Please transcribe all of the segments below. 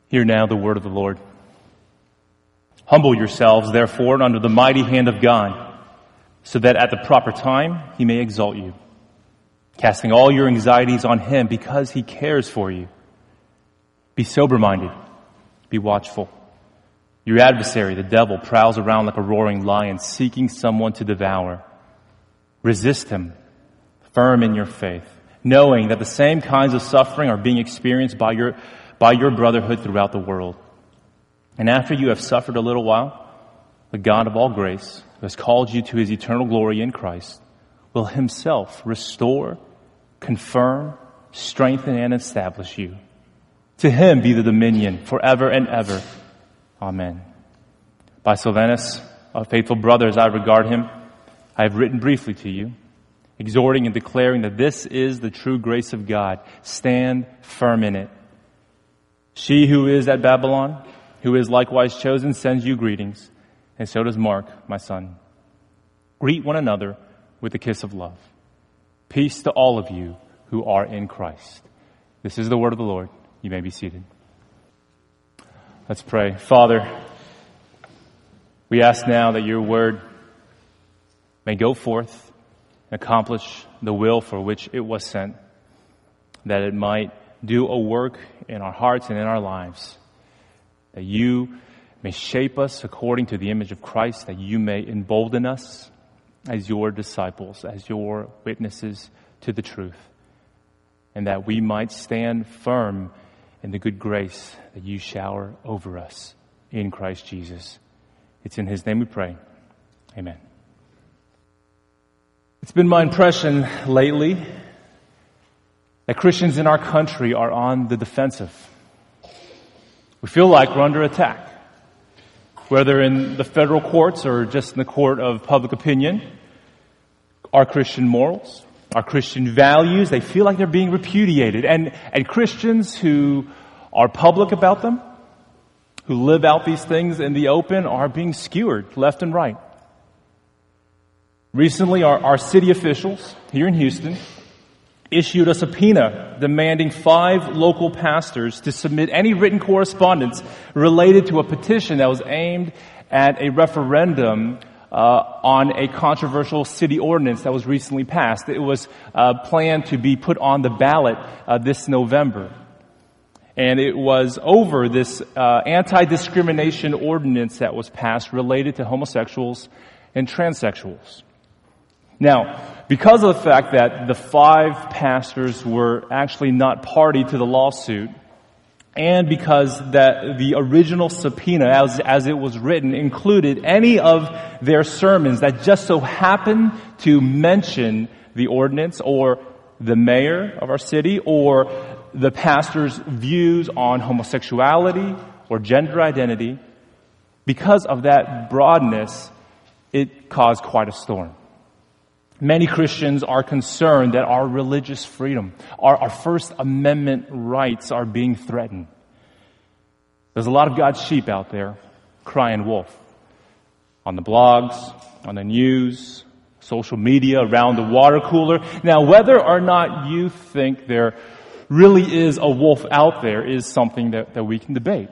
Hear now the word of the Lord. Humble yourselves, therefore, under the mighty hand of God, so that at the proper time he may exalt you, casting all your anxieties on him because he cares for you. Be sober-minded, be watchful. Your adversary, the devil, prowls around like a roaring lion, seeking someone to devour. Resist him, firm in your faith, knowing that the same kinds of suffering are being experienced by your brotherhood throughout the world. And after you have suffered a little while, the God of all grace, who has called you to his eternal glory in Christ, will himself restore, confirm, strengthen, and establish you. To him be the dominion forever and ever. Amen. By Silvanus, a faithful brother as I regard him, I have written briefly to you, exhorting and declaring that this is the true grace of God. Stand firm in it. She who is at Babylon, who is likewise chosen, sends you greetings, and so does Mark, my son. Greet one another with a kiss of love. Peace to all of you who are in Christ. This is the word of the Lord. You may be seated. Let's pray. Father, we ask now that your word may go forth and accomplish the will for which it was sent, that it might do a work in our hearts and in our lives, that you may shape us according to the image of Christ, that you may embolden us as your disciples, as your witnesses to the truth, and that we might stand firm in the good grace that you shower over us in Christ Jesus. It's in his name we pray. Amen. It's been my impression lately that Christians in our country are on the defensive. We feel like we're under attack, whether in the federal courts or just in the court of public opinion. Our Christian morals, our Christian values, they feel like they're being repudiated. And Christians who are public about them, who live out these things in the open, are being skewered left and right. Recently, our city officials here in Houston issued a subpoena demanding 5 local pastors to submit any written correspondence related to a petition that was aimed at a referendum on a controversial city ordinance that was recently passed. It was planned to be put on the ballot this November. And it was over this anti-discrimination ordinance that was passed related to homosexuals and transsexuals. Now, because of the fact that the 5 pastors were actually not party to the lawsuit, and because that the original subpoena, as it was written, included any of their sermons that just so happened to mention the ordinance or the mayor of our city or the pastor's views on homosexuality or gender identity, because of that broadness, it caused quite a storm. Many Christians are concerned that our religious freedom, our First Amendment rights are being threatened. There's a lot of God's sheep out there crying wolf. On the blogs, on the news, social media, around the water cooler. Now, whether or not you think there really is a wolf out there is something that we can debate.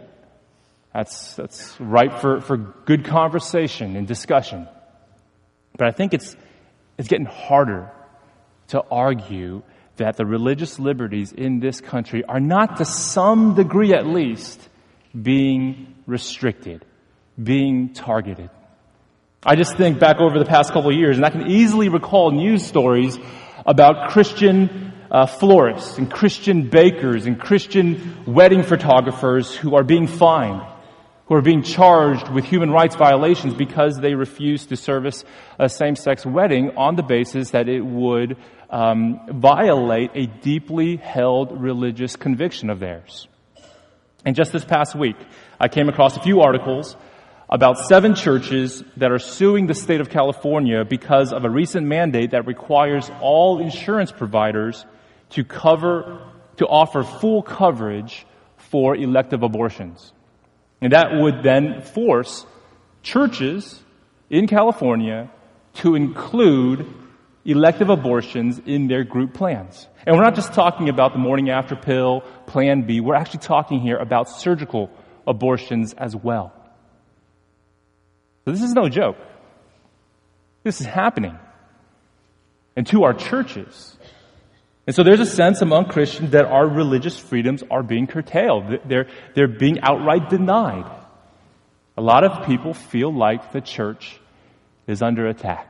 That's ripe for good conversation and discussion. But I think it's getting harder to argue that the religious liberties in this country are not, to some degree at least, being restricted, being targeted. I just think back over the past couple of years, and I can easily recall news stories about Christian florists and Christian bakers and Christian wedding photographers who are being fined, who are being charged with human rights violations because they refuse to service a same-sex wedding on the basis that it would violate a deeply held religious conviction of theirs. And just this past week, I came across a few articles about 7 churches that are suing the state of California because of a recent mandate that requires all insurance providers to offer full coverage for elective abortions. And that would then force churches in California to include elective abortions in their group plans. And we're not just talking about the morning after pill, Plan B. We're actually talking here about surgical abortions as well. So this is no joke. This is happening. And to our churches. And so there's a sense among Christians that our religious freedoms are being curtailed. They're being outright denied. A lot of people feel like the church is under attack.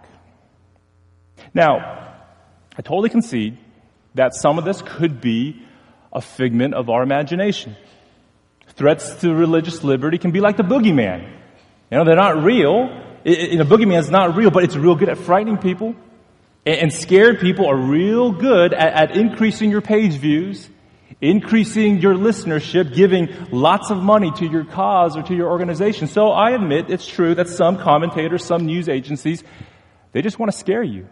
Now, I totally concede that some of this could be a figment of our imagination. Threats to religious liberty can be like the boogeyman. They're not real. Boogeyman is not real, but it's real good at frightening people. And scared people are real good at increasing your page views, increasing your listenership, giving lots of money to your cause or to your organization. So I admit it's true that some commentators, some news agencies, they just want to scare you.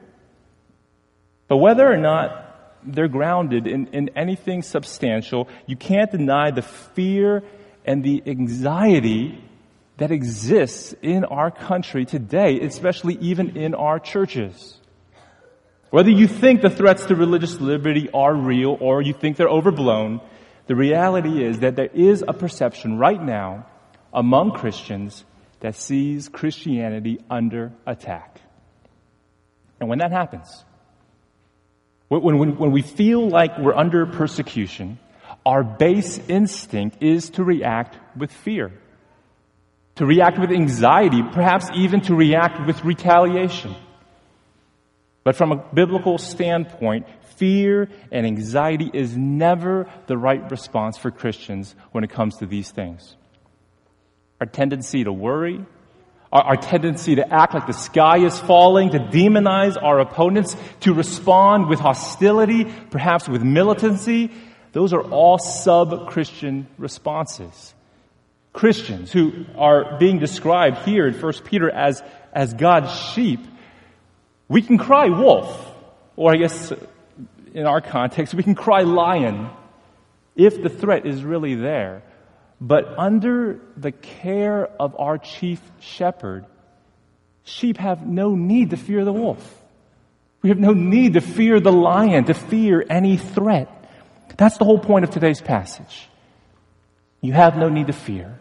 But whether or not they're grounded in anything substantial, you can't deny the fear and the anxiety that exists in our country today, especially even in our churches. Whether you think the threats to religious liberty are real or you think they're overblown, the reality is that there is a perception right now among Christians that sees Christianity under attack. And when that happens, when we feel like we're under persecution, our base instinct is to react with fear, to react with anxiety, perhaps even to react with retaliation. But from a biblical standpoint, fear and anxiety is never the right response for Christians when it comes to these things. Our tendency to worry, our tendency to act like the sky is falling, to demonize our opponents, to respond with hostility, perhaps with militancy, those are all sub-Christian responses. Christians who are being described here in 1 Peter as God's sheep, we can cry wolf, or I guess in our context, we can cry lion if the threat is really there. But under the care of our chief shepherd, sheep have no need to fear the wolf. We have no need to fear the lion, to fear any threat. That's the whole point of today's passage. You have no need to fear.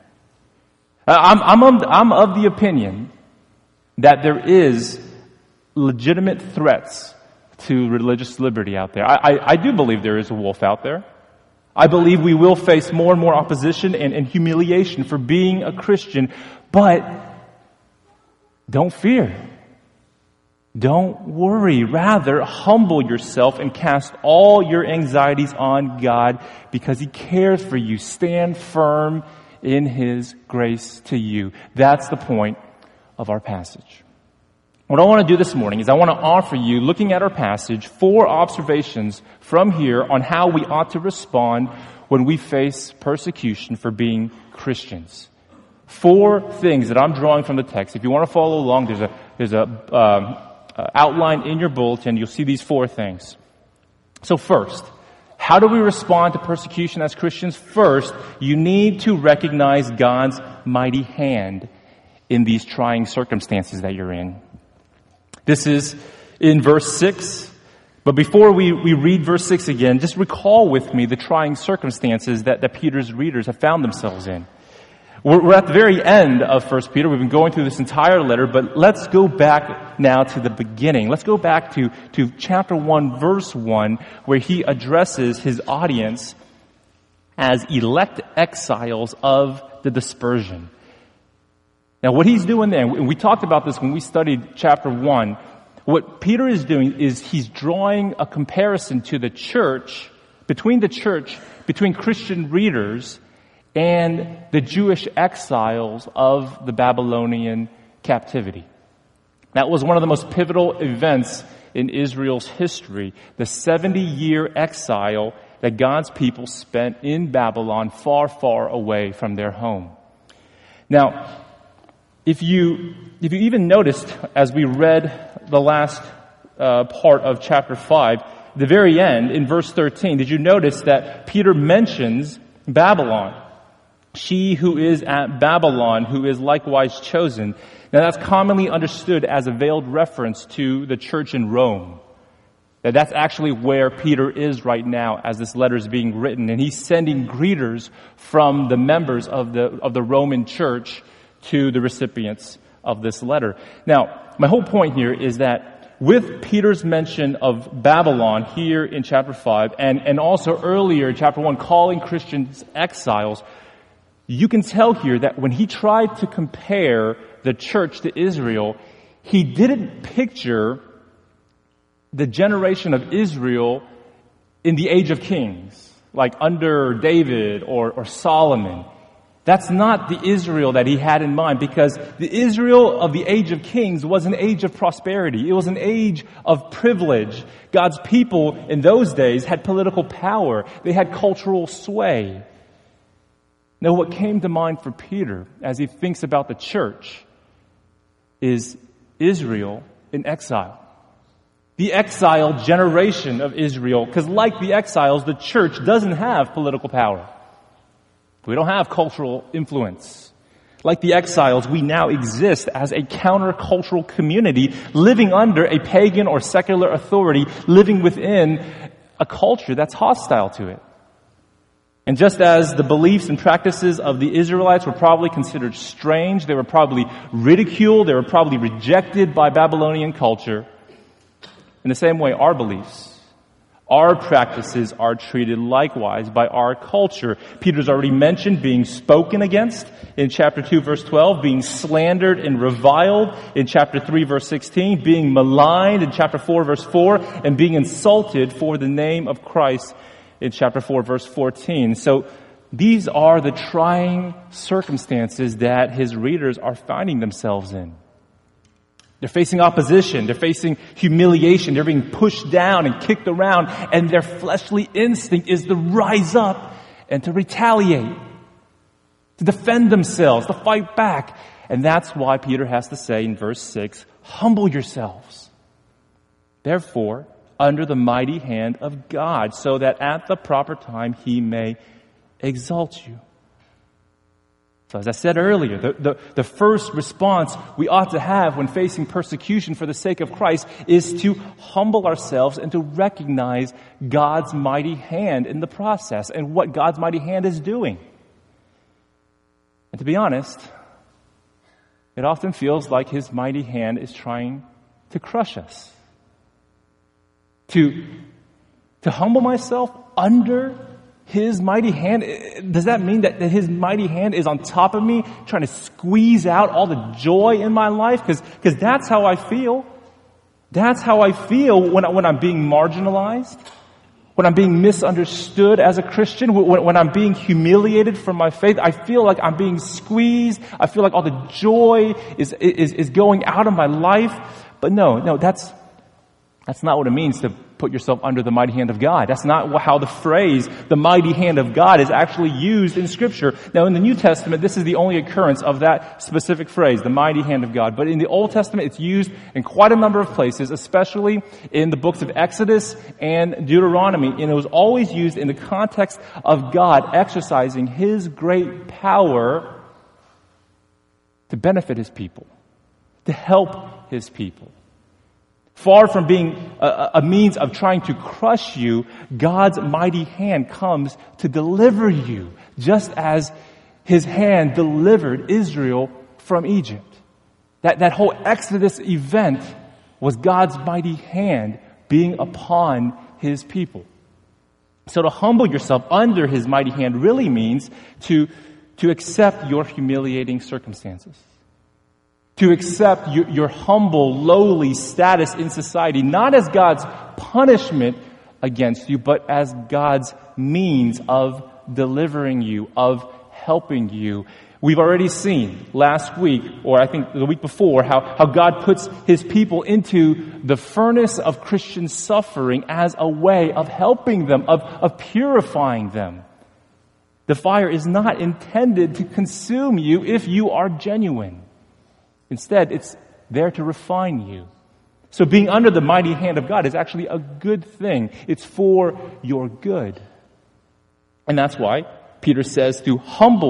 I'm of the opinion that there is legitimate threats to religious liberty out there. I do believe there is a wolf out there. I believe we will face more and more opposition and humiliation for being a Christian, but don't fear. Don't worry. Rather, humble yourself and cast all your anxieties on God because He cares for you. Stand firm in His grace to you. That's the point of our passage. What I want to do this morning is I want to offer you, looking at our passage, 4 observations from here on how we ought to respond when we face persecution for being Christians. 4 things that I'm drawing from the text. If you want to follow along, there's a outline in your bulletin. You'll see these 4 things. So first, how do we respond to persecution as Christians? First, you need to recognize God's mighty hand in these trying circumstances that you're in. This is in verse 6. But before we read verse 6 again, just recall with me the trying circumstances that Peter's readers have found themselves in. We're at the very end of 1 Peter. We've been going through this entire letter, but let's go back now to the beginning. Let's go back to chapter 1, verse 1, where he addresses his audience as elect exiles of the dispersion. Now, what he's doing there, and we talked about this when we studied chapter 1, what Peter is doing is he's drawing a comparison to the church, between Christian readers and the Jewish exiles of the Babylonian captivity. That was one of the most pivotal events in Israel's history, the 70-year exile that God's people spent in Babylon, far, far away from their home. Now, if you even noticed, as we read the last part of chapter 5, the very end, in verse 13, did you notice that Peter mentions Babylon? She who is at Babylon, who is likewise chosen. Now that's commonly understood as a veiled reference to the church in Rome. That's actually where Peter is right now as this letter is being written. And he's sending greeters from the members of the Roman church to the recipients of this letter. Now, my whole point here is that with Peter's mention of Babylon here in chapter 5 and also earlier in chapter 1 calling Christians exiles, you can tell here that when he tried to compare the church to Israel, he didn't picture the generation of Israel in the age of kings, like under David or Solomon. That's not the Israel that he had in mind, because the Israel of the age of kings was an age of prosperity. It was an age of privilege. God's people in those days had political power. They had cultural sway. Now, what came to mind for Peter as he thinks about the church is Israel in exile. The exiled generation of Israel, because like the exiles, the church doesn't have political power. We don't have cultural influence. Like the exiles, we now exist as a countercultural community living under a pagan or secular authority, living within a culture that's hostile to it. And just as the beliefs and practices of the Israelites were probably considered strange, they were probably ridiculed, they were probably rejected by Babylonian culture, in the same way, our beliefs, our practices are treated likewise by our culture. Peter's already mentioned being spoken against in chapter 2, verse 12, being slandered and reviled in chapter 3, verse 16, being maligned in chapter 4, verse 4, and being insulted for the name of Christ in chapter 4, verse 14. So these are the trying circumstances that his readers are finding themselves in. They're facing opposition. They're facing humiliation. They're being pushed down and kicked around. And their fleshly instinct is to rise up and to retaliate, to defend themselves, to fight back. And that's why Peter has to say in verse 6, humble yourselves, therefore, under the mighty hand of God, so that at the proper time he may exalt you. So as I said earlier, the first response we ought to have when facing persecution for the sake of Christ is to humble ourselves and to recognize God's mighty hand in the process and what God's mighty hand is doing. And to be honest, it often feels like his mighty hand is trying to crush us. To humble myself under his mighty hand, does that mean that his mighty hand is on top of me, trying to squeeze out all the joy in my life? Because that's how I feel. That's how I feel when I'm being marginalized, when I'm being misunderstood as a Christian, when I'm being humiliated for my faith. I feel like I'm being squeezed. I feel like all the joy is going out of my life. But no, that's not what it means to put yourself under the mighty hand of God. That's not how the phrase, the mighty hand of God, is actually used in Scripture. Now, in the New Testament, this is the only occurrence of that specific phrase, the mighty hand of God. But in the Old Testament, it's used in quite a number of places, especially in the books of Exodus and Deuteronomy. And it was always used in the context of God exercising his great power to benefit his people, to help his people. Far from being a means of trying to crush you, God's mighty hand comes to deliver you, just as his hand delivered Israel from Egypt. That whole Exodus event was God's mighty hand being upon his people. So to humble yourself under his mighty hand really means to accept your humiliating circumstances. To accept your humble, lowly status in society, not as God's punishment against you, but as God's means of delivering you, of helping you. We've already seen last week, or I think the week before, how God puts his people into the furnace of Christian suffering as a way of helping them, of purifying them. The fire is not intended to consume you if you are genuine. Instead, it's there to refine you. So being under the mighty hand of God is actually a good thing. It's for your good. And that's why Peter says to humble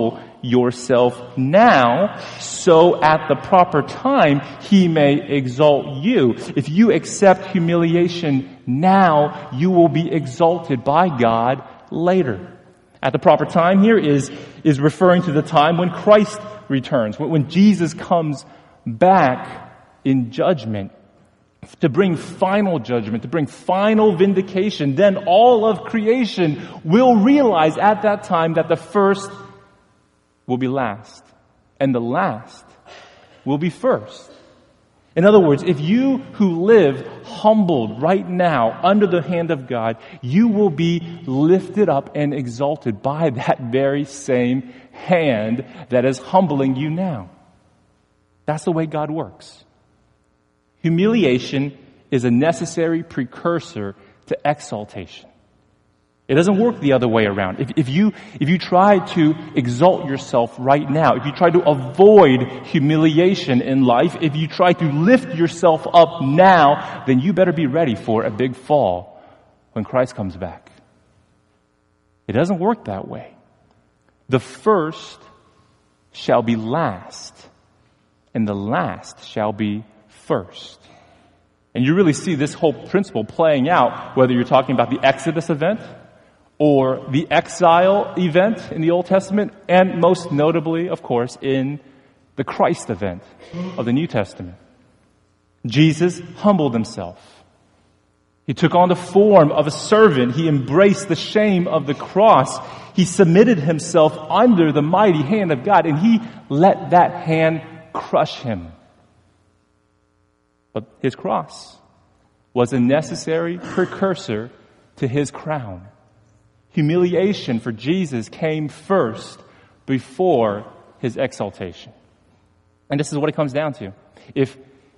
yourself now, so at the proper time he may exalt you. If you accept humiliation now, you will be exalted by God later. At the proper time here is referring to the time when Christ returns, when Jesus comes back in judgment, to bring final judgment, to bring final vindication. Then all of creation will realize at that time that the first will be last, and the last will be first. In other words, if you who live humbled right now under the hand of God, you will be lifted up and exalted by that very same hand that is humbling you now. That's the way God works. Humiliation is a necessary precursor to exaltation. It doesn't work the other way around. If you try to exalt yourself right now, if you try to avoid humiliation in life, if you try to lift yourself up now, then you better be ready for a big fall when Christ comes back. It doesn't work that way. The first shall be last, and the last shall be first. And you really see this whole principle playing out, whether you're talking about the Exodus event or the exile event in the Old Testament, and most notably, of course, in the Christ event of the New Testament. Jesus humbled himself. He took on the form of a servant. He embraced the shame of the cross. He submitted himself under the mighty hand of God, and he let that hand crush him. But his cross was a necessary precursor to his crown. Humiliation for Jesus came first before his exaltation. And this is what it comes down to. If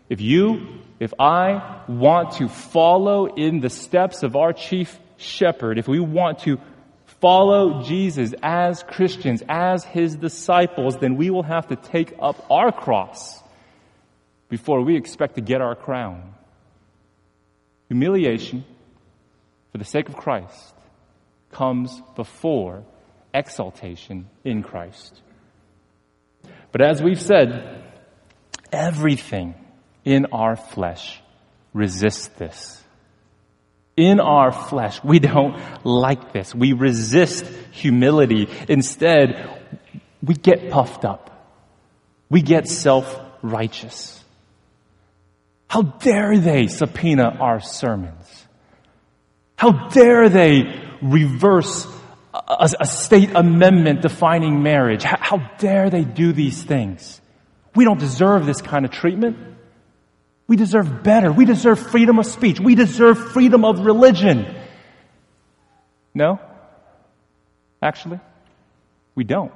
I want to follow in the steps of our chief shepherd, if we want to follow Jesus as Christians, as his disciples, then we will have to take up our cross before we expect to get our crown. Humiliation for the sake of Christ comes before exaltation in Christ. But as we've said, everything in our flesh resists this. In our flesh, we don't like this. We resist humility. Instead, we get puffed up. We get self-righteous. How dare they subpoena our sermons? How dare they reverse a state amendment defining marriage? How dare they do these things? We don't deserve this kind of treatment. We deserve better. We deserve freedom of speech. We deserve freedom of religion. No? Actually, we don't.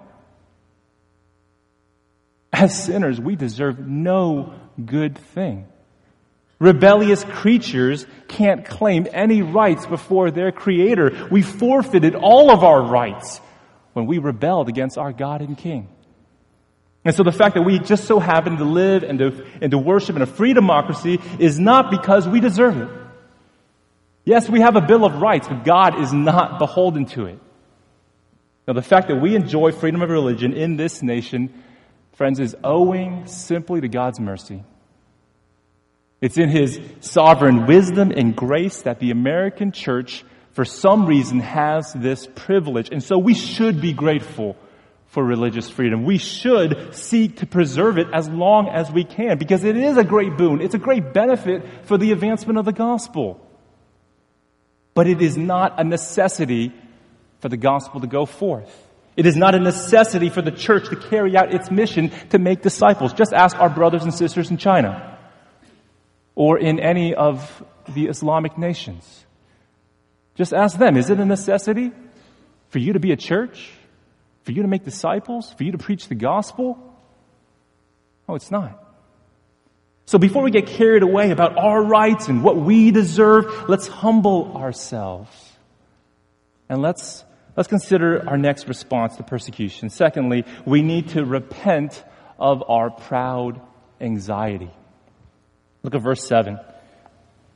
As sinners, we deserve no good thing. Rebellious creatures can't claim any rights before their Creator. We forfeited all of our rights when we rebelled against our God and King. And so the fact that we just so happen to live and to worship in a free democracy is not because we deserve it. Yes, we have a Bill of Rights, but God is not beholden to it. Now, the fact that we enjoy freedom of religion in this nation, friends, is owing simply to God's mercy. It's in His sovereign wisdom and grace that the American church, for some reason, has this privilege. And so we should be grateful for religious freedom. We should seek to preserve it as long as we can, because it is a great boon. It's a great benefit for the advancement of the gospel. But it is not a necessity for the gospel to go forth. It is not a necessity for the church to carry out its mission to make disciples. Just ask our brothers and sisters in China or in any of the Islamic nations. Just ask them, is it a necessity for you to be a church? For you to make disciples? For you to preach the gospel? Oh, it's not. So before we get carried away about our rights and what we deserve, let's humble ourselves. And let's consider our next response to persecution. Secondly, we need to repent of our proud anxiety. Look at verse 7.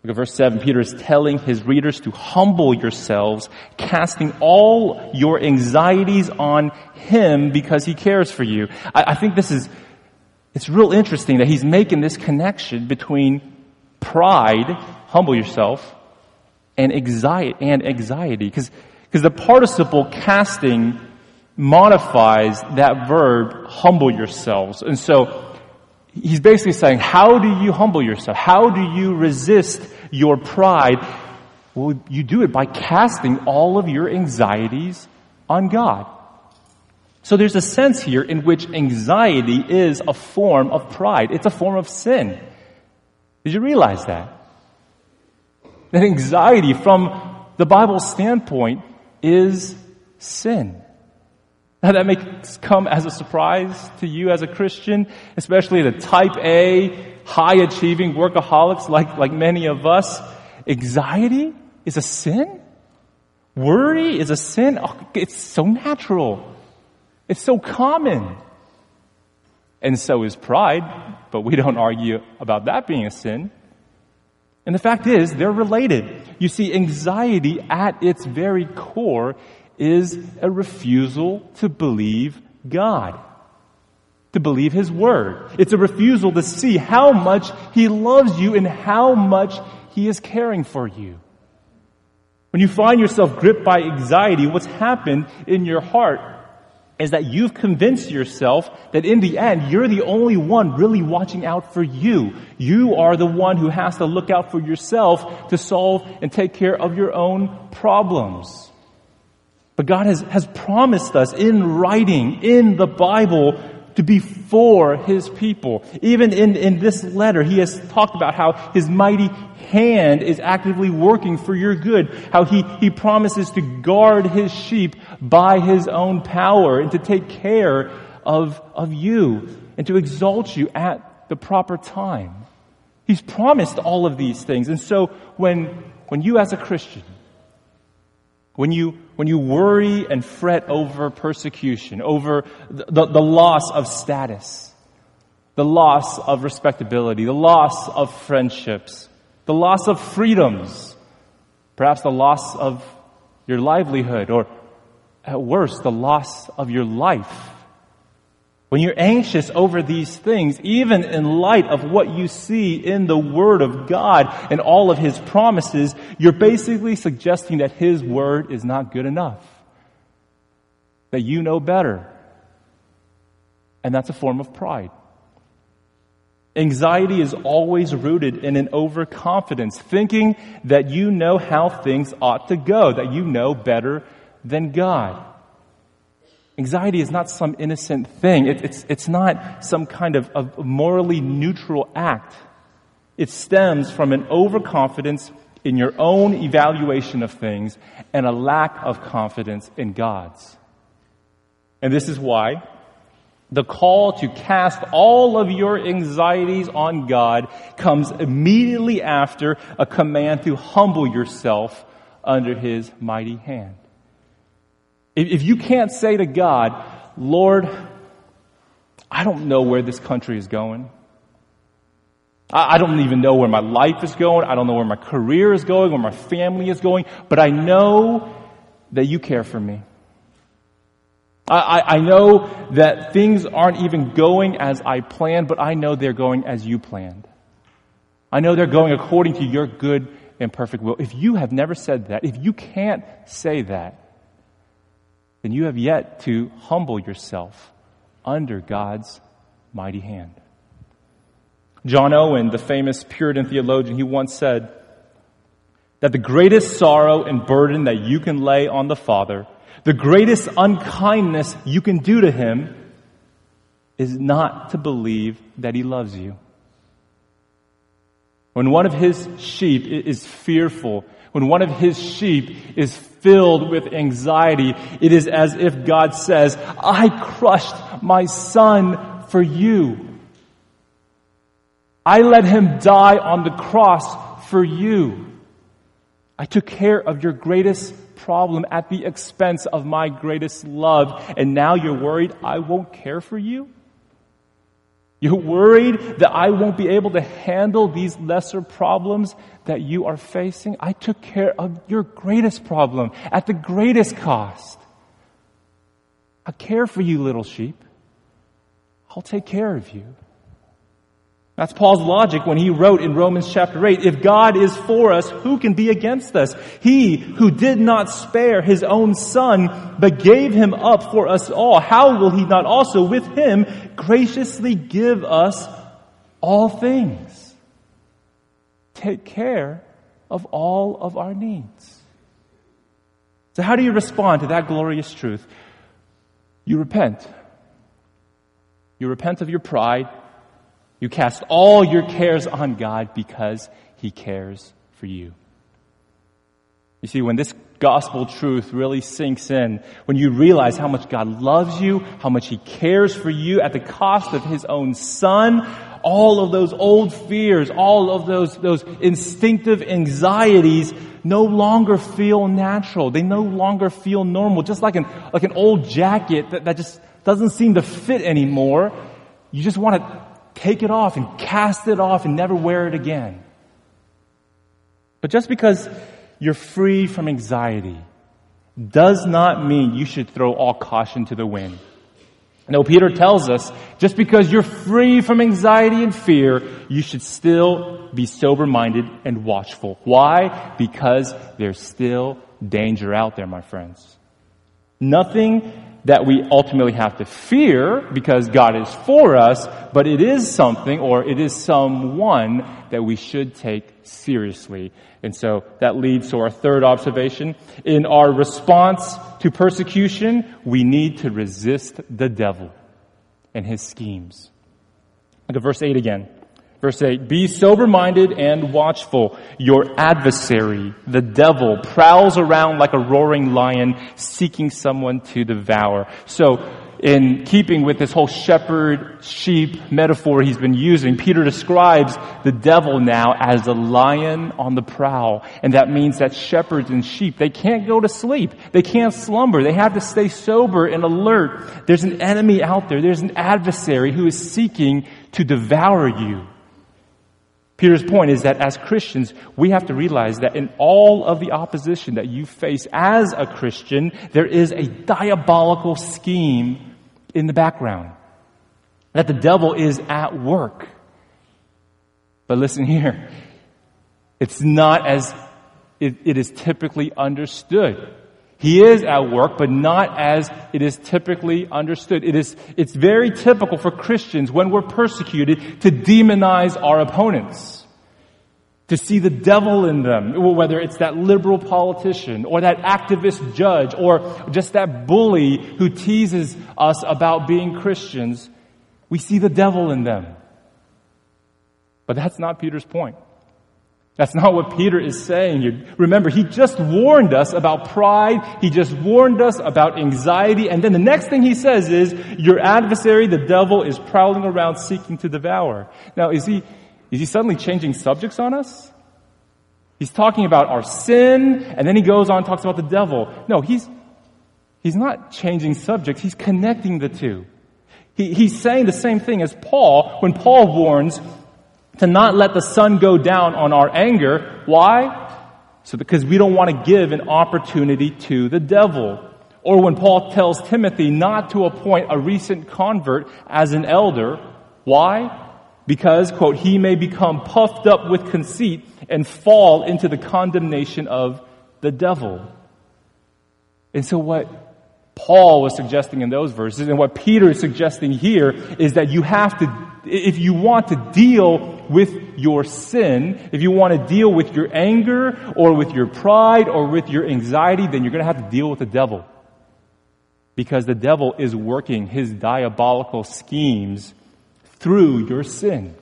Look at verse 7. Peter is telling his readers to humble yourselves, casting all your anxieties on him because he cares for you. I think it's real interesting that he's making this connection between pride, humble yourself, and anxiety. Because the participle casting modifies that verb, humble yourselves. And so he's basically saying, how do you humble yourself? How do you resist your pride? Well, you do it by casting all of your anxieties on God. So there's a sense here in which anxiety is a form of pride. It's a form of sin. Did you realize that? That anxiety from the Bible's standpoint is sin. Now that may come as a surprise to you as a Christian, especially the type A, high-achieving workaholics like many of us. Anxiety is a sin? Worry is a sin? Oh, it's so natural. It's so common. And so is pride, but we don't argue about that being a sin. And the fact is, they're related. You see, anxiety at its very core is a refusal to believe God, to believe His Word. It's a refusal to see how much He loves you and how much He is caring for you. When you find yourself gripped by anxiety, what's happened in your heart is that you've convinced yourself that in the end, you're the only one really watching out for you. You are the one who has to look out for yourself to solve and take care of your own problems. But God has promised us in writing, in the Bible, to be for His people. Even in this letter, He has talked about how His mighty hand is actively working for your good, how He promises to guard His sheep by His own power and to take care of you and to exalt you at the proper time. He's promised all of these things. And so when you as a Christian, when you worry and fret over persecution, over the loss of status, the loss of respectability, the loss of friendships, the loss of freedoms, perhaps the loss of your livelihood, or at worst, the loss of your life. When you're anxious over these things, even in light of what you see in the Word of God and all of His promises, you're basically suggesting that His Word is not good enough, that you know better. And that's a form of pride. Anxiety is always rooted in an overconfidence, thinking that you know how things ought to go, that you know better than God. Anxiety is not some innocent thing. It's not some kind of morally neutral act. It stems from an overconfidence in your own evaluation of things and a lack of confidence in God's. And this is why the call to cast all of your anxieties on God comes immediately after a command to humble yourself under His mighty hand. If you can't say to God, Lord, I don't know where this country is going. I don't even know where my life is going. I don't know where my career is going, where my family is going. But I know that you care for me. I know that things aren't even going as I planned, but I know they're going as you planned. I know they're going according to your good and perfect will. If you have never said that, if you can't say that, then you have yet to humble yourself under God's mighty hand. John Owen, the famous Puritan theologian, he once said that the greatest sorrow and burden that you can lay on the Father, the greatest unkindness you can do to Him, is not to believe that He loves you. When one of His sheep is fearful, when one of His sheep is filled with anxiety, it is as if God says, I crushed my Son for you. I let Him die on the cross for you. I took care of your greatest problem at the expense of my greatest love, and now you're worried I won't care for you? You're worried that I won't be able to handle these lesser problems that you are facing? I took care of your greatest problem at the greatest cost. I care for you, little sheep. I'll take care of you. That's Paul's logic when he wrote in Romans chapter 8, if God is for us, who can be against us? He who did not spare his own son, but gave him up for us all, how will he not also with him graciously give us all things? Take care of all of our needs. So how do you respond to that glorious truth? You repent. You repent of your pride. You cast all your cares on God because He cares for you. You see, when this gospel truth really sinks in, when you realize how much God loves you, how much He cares for you at the cost of His own Son, all of those old fears, all of those instinctive anxieties no longer feel natural. They no longer feel normal. Just like an old jacket that just doesn't seem to fit anymore. You just want to take it off and cast it off and never wear it again. But just because you're free from anxiety does not mean you should throw all caution to the wind. No, Peter tells us, just because you're free from anxiety and fear, you should still be sober-minded and watchful. Why? Because there's still danger out there, my friends. Nothing that we ultimately have to fear because God is for us, but it is something or it is someone that we should take seriously. And so that leads to our third observation. In our response to persecution, we need to resist the devil and his schemes. Look at verse 8 again. Verse 8, be sober-minded and watchful. Your adversary, the devil, prowls around like a roaring lion seeking someone to devour. So, in keeping with this whole shepherd-sheep metaphor he's been using, Peter describes the devil now as a lion on the prowl. And that means that shepherds and sheep, they can't go to sleep. They can't slumber. They have to stay sober and alert. There's an enemy out there. There's an adversary who is seeking to devour you. Peter's point is that as Christians, we have to realize that in all of the opposition that you face as a Christian, there is a diabolical scheme in the background. That the devil is at work. But listen here, it's not as it is typically understood. He is at work, but not as it is typically understood. It's very typical for Christians when we're persecuted to demonize our opponents, to see the devil in them, whether it's that liberal politician or that activist judge or just that bully who teases us about being Christians. We see the devil in them. But that's not Peter's point. That's not what Peter is saying here. Remember, he just warned us about pride. He just warned us about anxiety. And then the next thing he says is, your adversary, the devil, is prowling around seeking to devour. Now, is he suddenly changing subjects on us? He's talking about our sin, and then he goes on and talks about the devil. No, he's not changing subjects. He's connecting the two. He's saying the same thing as Paul when Paul warns to not let the sun go down on our anger. Why? Because we don't want to give an opportunity to the devil. Or when Paul tells Timothy not to appoint a recent convert as an elder. Why? Because, quote, he may become puffed up with conceit and fall into the condemnation of the devil. And so what Paul was suggesting in those verses and what Peter is suggesting here is that you have to, if you want to deal with your sin, if you want to deal with your anger or with your pride or with your anxiety, then you're going to have to deal with the devil. Because the devil is working his diabolical schemes through your sin.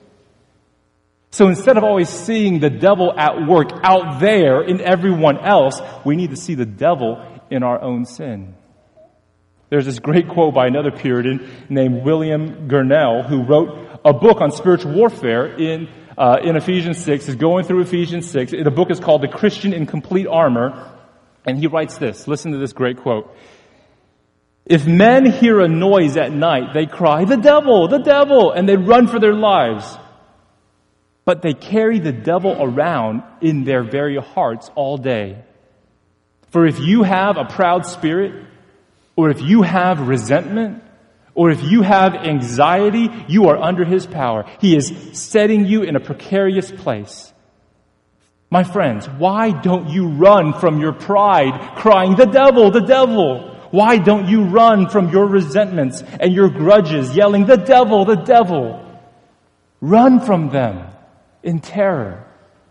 So instead of always seeing the devil at work out there in everyone else, we need to see the devil in our own sin. There's this great quote by another Puritan named William Gurnall who wrote a book on spiritual warfare in Ephesians 6. He's going through Ephesians 6. The book is called The Christian in Complete Armor. And he writes this. Listen to this great quote. If men hear a noise at night, they cry, the devil, and they run for their lives. But they carry the devil around in their very hearts all day. For if you have a proud spirit, or if you have resentment, or if you have anxiety, you are under his power. He is setting you in a precarious place. My friends, why don't you run from your pride, crying, the devil? Why don't you run from your resentments and your grudges, yelling, the devil? Run from them in terror.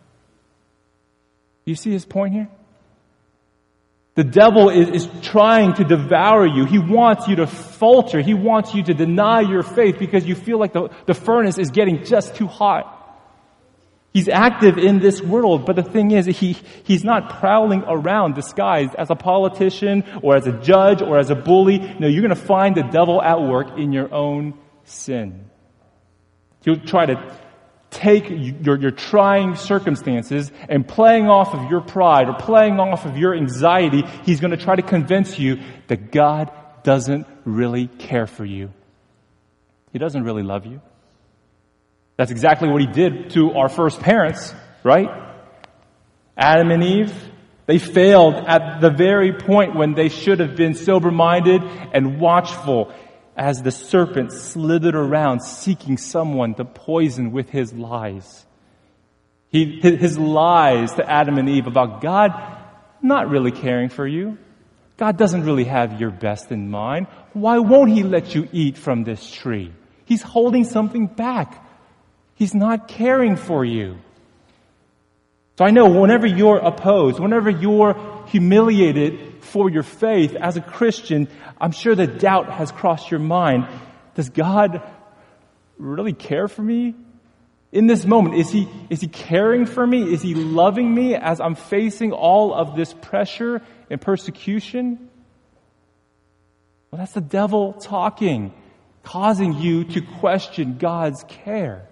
You see his point here? The devil is trying to devour you. He wants you to falter. He wants you to deny your faith because you feel like the furnace is getting just too hot. He's active in this world, but the thing is, he's not prowling around disguised as a politician or as a judge or as a bully. No, you're going to find the devil at work in your own sin. He'll try to take your trying circumstances and playing off of your pride or playing off of your anxiety, he's going to try to convince you that God doesn't really care for you. He doesn't really love you. That's exactly what he did to our first parents, right? Adam and Eve, they failed at the very point when they should have been sober-minded and watchful as the serpent slithered around seeking someone to poison with his lies. His lies to Adam and Eve about God not really caring for you. God doesn't really have your best in mind. Why won't he let you eat from this tree? He's holding something back. He's not caring for you. So I know whenever you're opposed, whenever you're humiliated for your faith as a Christian, I'm sure the doubt has crossed your mind. Does God really care for me? In this moment, is he caring for me? Is he loving me as I'm facing all of this pressure and persecution? Well, that's the devil talking, causing you to question God's care.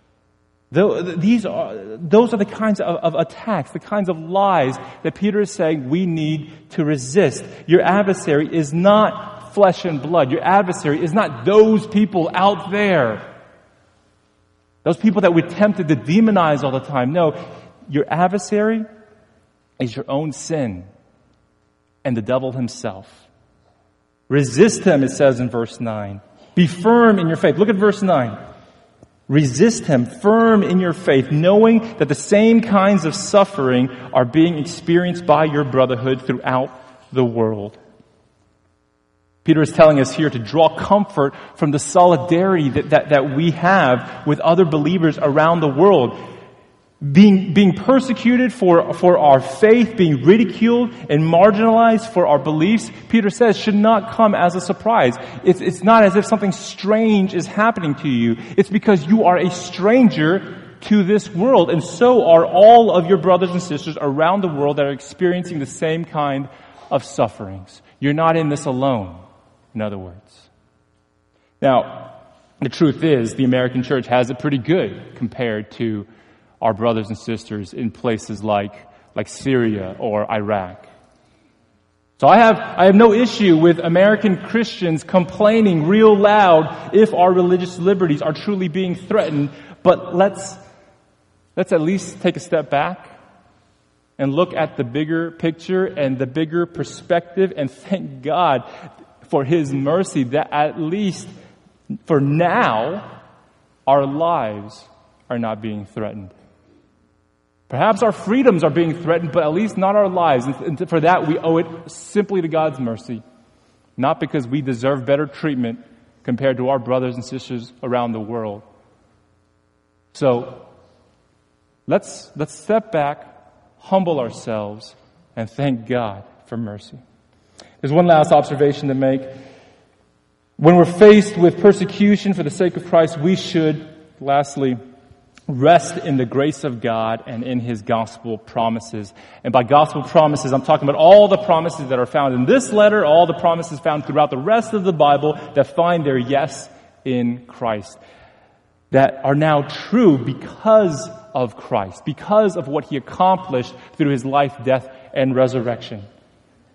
Those are the kinds of attacks, the kinds of lies that Peter is saying we need to resist. Your adversary is not flesh and blood. Your adversary is not those people out there. Those people that we're tempted to demonize all the time. No, your adversary is your own sin and the devil himself. Resist him, it says in verse 9. Be firm in your faith. Look at verse 9. Resist him, firm in your faith, knowing that the same kinds of suffering are being experienced by your brotherhood throughout the world. Peter is telling us here to draw comfort from the solidarity that we have with other believers around the world. Being persecuted for our faith, being ridiculed and marginalized for our beliefs, Peter says, should not come as a surprise. It's not as if something strange is happening to you. It's because you are a stranger to this world, and so are all of your brothers and sisters around the world that are experiencing the same kind of sufferings. You're not in this alone, in other words. Now, the truth is, the American church has it pretty good compared to our brothers and sisters in places like Syria or Iraq. So I have no issue with American Christians complaining real loud if our religious liberties are truly being threatened, but let's at least take a step back and look at the bigger picture and the bigger perspective and thank God for his mercy that at least for now our lives are not being threatened. Perhaps our freedoms are being threatened, but at least not our lives. And for that, we owe it simply to God's mercy, not because we deserve better treatment compared to our brothers and sisters around the world. So, let's step back, humble ourselves, and thank God for mercy. There's one last observation to make. When we're faced with persecution for the sake of Christ, we should, lastly, rest in the grace of God and in his gospel promises. And by gospel promises, I'm talking about all the promises that are found in this letter, all the promises found throughout the rest of the Bible that find their yes in Christ, that are now true because of Christ, because of what he accomplished through his life, death, and resurrection.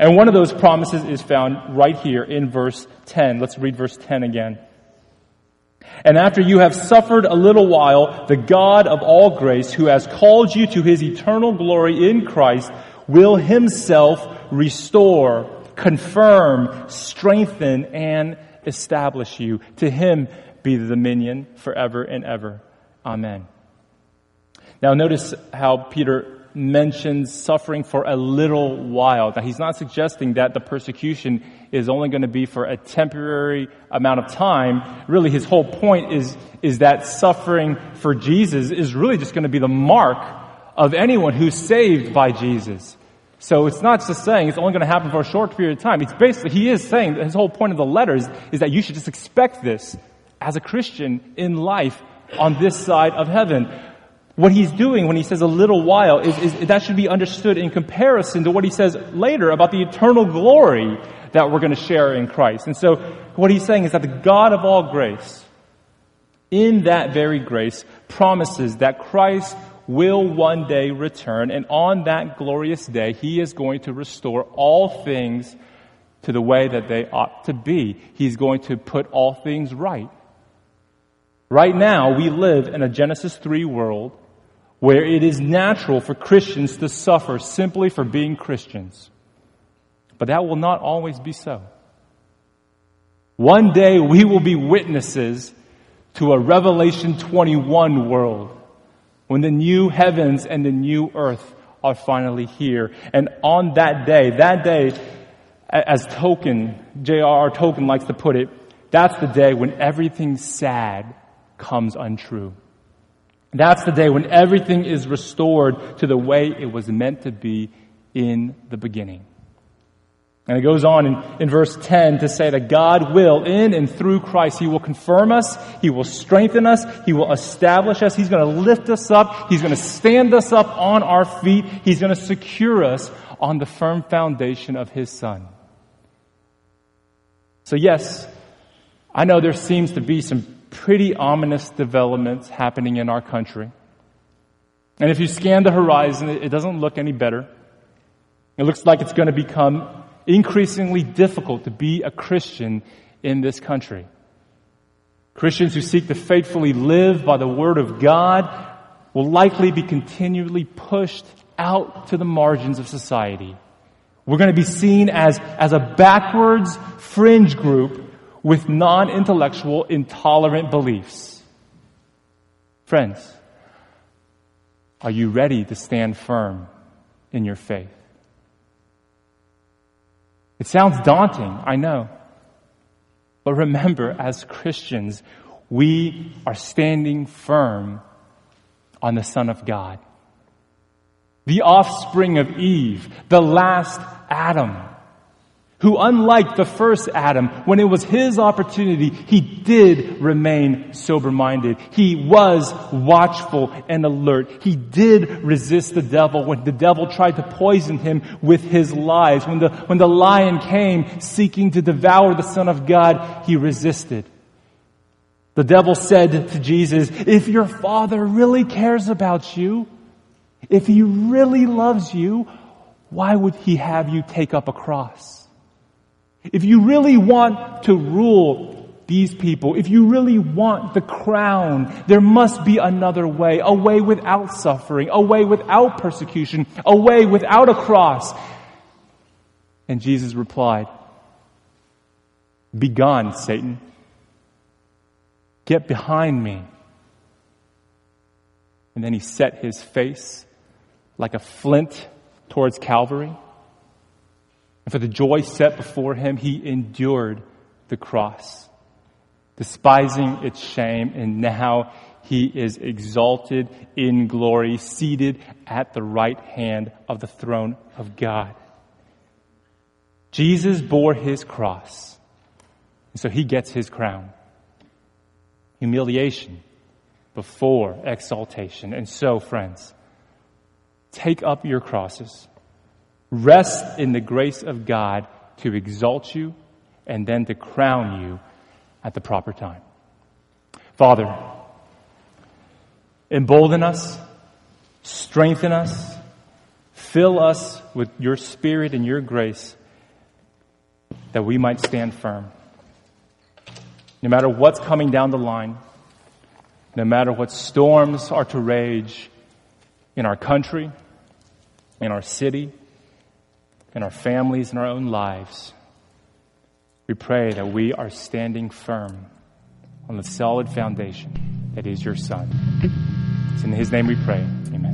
And one of those promises is found right here in verse 10. Let's read verse 10 again. And after you have suffered a little while, the God of all grace, who has called you to his eternal glory in Christ, will himself restore, confirm, strengthen, and establish you. To him be the dominion forever and ever. Amen. Now notice how Peter mentions suffering for a little while. Now he's not suggesting that the persecution is only going to be for a temporary amount of time. Really his whole point is that suffering for Jesus is really just going to be the mark of anyone who's saved by Jesus. So it's not just saying it's only going to happen for a short period of time. It's basically, he is saying that his whole point of the letter is that you should just expect this as a Christian in life on this side of heaven. What he's doing when he says a little while is that should be understood in comparison to what he says later about the eternal glory that we're going to share in Christ. And so what he's saying is that the God of all grace, in that very grace, promises that Christ will one day return, and on that glorious day, he is going to restore all things to the way that they ought to be. He's going to put all things right. Right now, we live in a Genesis 3 world where it is natural for Christians to suffer simply for being Christians. But that will not always be so. One day we will be witnesses to a Revelation 21 world when the new heavens and the new earth are finally here. And on that day, as J.R.R. Tolkien likes to put it, that's the day when everything sad comes untrue. That's the day when everything is restored to the way it was meant to be in the beginning. And it goes on in verse 10 to say that God will, in and through Christ, he will confirm us, he will strengthen us, he will establish us, he's going to lift us up, he's going to stand us up on our feet, he's going to secure us on the firm foundation of his Son. So yes, I know there seems to be some pretty ominous developments happening in our country. And if you scan the horizon, it doesn't look any better. It looks like it's going to become increasingly difficult to be a Christian in this country. Christians who seek to faithfully live by the Word of God will likely be continually pushed out to the margins of society. We're going to be seen as a backwards fringe group with non-intellectual, intolerant beliefs. Friends, are you ready to stand firm in your faith? It sounds daunting, I know. But remember, as Christians, we are standing firm on the Son of God, the offspring of Eve, the last Adam, who, unlike the first Adam, when it was his opportunity, he did remain sober-minded. He was watchful and alert. He did resist the devil when the devil tried to poison him with his lies. When the lion came seeking to devour the Son of God, he resisted. The devil said to Jesus, if your Father really cares about you, if he really loves you, why would he have you take up a cross? If you really want to rule these people, if you really want the crown, there must be another way, a way without suffering, a way without persecution, a way without a cross. And Jesus replied, "Begone, Satan. Get behind me." And then he set his face like a flint towards Calvary. And for the joy set before him, he endured the cross, despising its shame, and now he is exalted in glory, seated at the right hand of the throne of God. Jesus bore his cross, and so he gets his crown. Humiliation before exaltation. And so, friends, take up your crosses. Rest in the grace of God to exalt you and then to crown you at the proper time. Father, embolden us, strengthen us, fill us with your Spirit and your grace that we might stand firm. No matter what's coming down the line, no matter what storms are to rage in our country, in our city, in our families, in our own lives, we pray that we are standing firm on the solid foundation that is your Son. It's in His name we pray. Amen.